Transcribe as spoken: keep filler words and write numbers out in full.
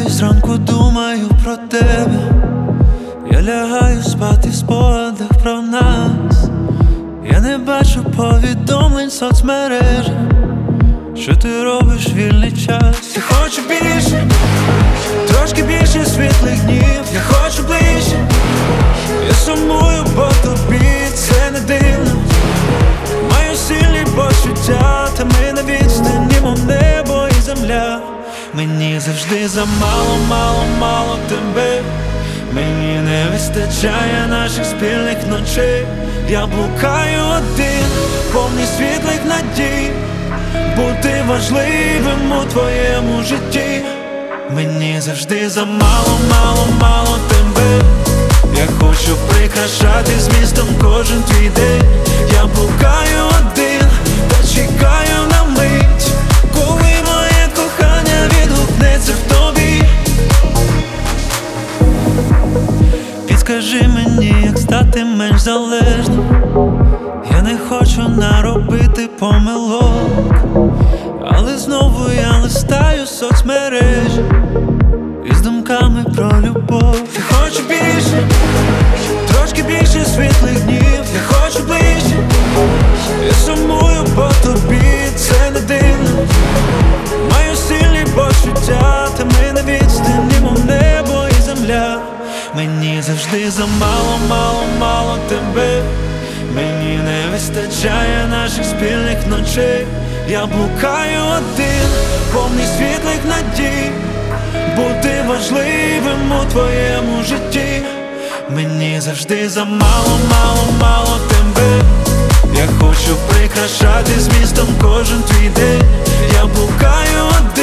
зранку думаю про тебе. Я лягаю спати в спогадах про нас. Я не бачу повідомлень в соцмережах. Що ти робиш в вільний час? Я хочу більше, трошки більше світлих днів. Я хочу ближче, я сумую по тобі, це не дивно. Маю сильні почуття, та ми на відстані, мов небо і земля. Мені завжди замало, мало, мало тебе. Мені не вистачає наших спільних ночей. Я блукаю один, повний світлих надій, бути важливим у твоєму житті. Мені завжди замало, мало, мало тебе. Я хочу прикрашати змістом кожен твій день. Я блукаю один, та чекаю на мить, коли моє кохання відгукнеться в тобі. Підскажи мені, як стати менш залежним. Я не хочу наробити помилок, але знову я листаю соцмережі із думками про любов. Я хочу більше, трошки більше світлих днів. Я хочу ближче, я сумую по тобі, це не дивно. Маю сильні почуття, та ми на відстані, мов небо і земля. Мені завжди замало, мало, мало тебе. Мені не вистачає наших спільних ночей. Я блукаю один, повний світлих надій, бути важливим у твоєму житті. Мені завжди замало, мало, мало тебе. Я хочу прикрашати змістом кожен твій день. Я блукаю один.